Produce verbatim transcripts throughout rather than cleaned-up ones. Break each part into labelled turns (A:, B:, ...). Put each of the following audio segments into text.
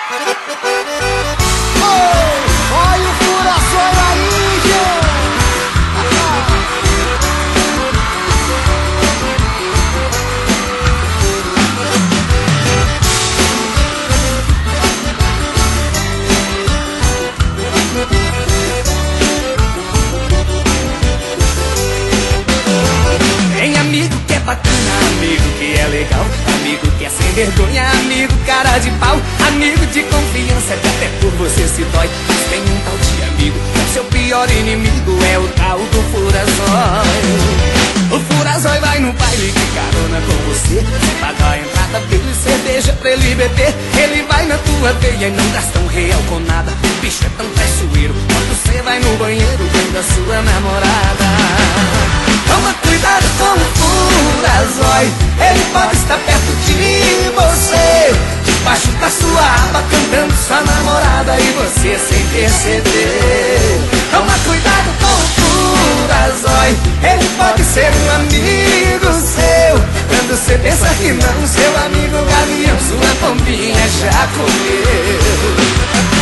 A: Olha o fura-zóio aí, gente!
B: Tem amigo que é bacana, amigo que é legal, amigo que é sem vergonha, amigo cara de pau, amigo de confiança que até por você se dói. Mas tem um tal de amigo que é seu pior inimigo, é o tal do fura-zóio. O fura-zóio vai no baile de carona com você, sem pagar a entrada, bebê e cerveja pra ele beber. Ele vai na tua veia e não gasta um real com nada. O bicho é tão traiçoeiro, quando você vai no banheiro vem da sua namorada. Toma cuidado com o fura-zóio, ele pode estar perto de você, debaixo da sua aba cantando sua namorada e você sem perceber. Toma cuidado com o fura-zóio, ele pode ser um amigo seu, quando você pensa que não, seu amigo gavião sua pombinha já comeu.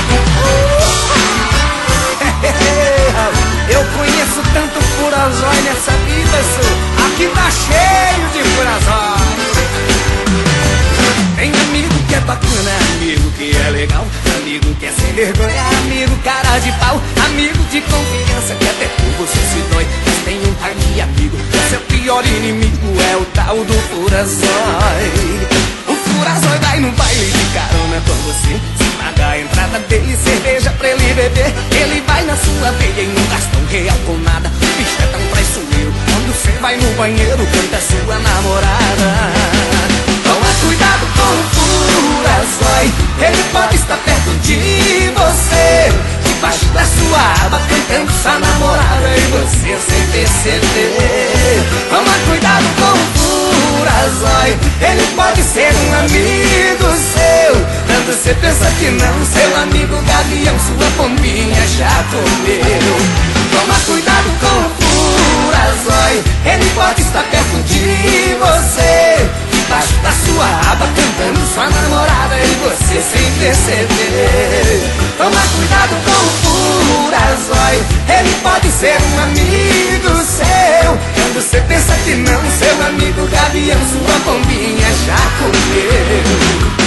B: Eu conheço tanto fura-zóio nessa vida, sou. Aqui tá cheio de fura-zóio. Tem amigo que é bacana, amigo que é legal, amigo que é sem vergonha, amigo cara de pau, amigo de confiança que até por você se dói. Mas tem um par de amigo que é seu pior inimigo, é o tal do fura-zóio. O fura-zóio vai no baile de carona com você, sem pagar a entrada dele, cerveja pra ele beber. Ele vai na sua veia e não gasta um real com nada. O bicho é tão traiçoeiro, quando você vai no banheiro canta sua namorada. Toma cuidado com o fura-zóio, ele pode estar perto de você, debaixo da sua aba cantando sua namorada e você sem perceber. Toma cuidado com o fura-zóio, ele pode ser um amigo seu, quando você pensa que não, seu amigo gavião sua pombinha já comeu. Toma cuidado com o fura-zóio, ele pode estar perto de você, debaixo da sua aba cantando sua namorada e você sem perceber. Toma cuidado com o fura-zóio, ele pode ser um amigo seu, quando você pensa que não, seu amigo gavião sua pombinha já comeu.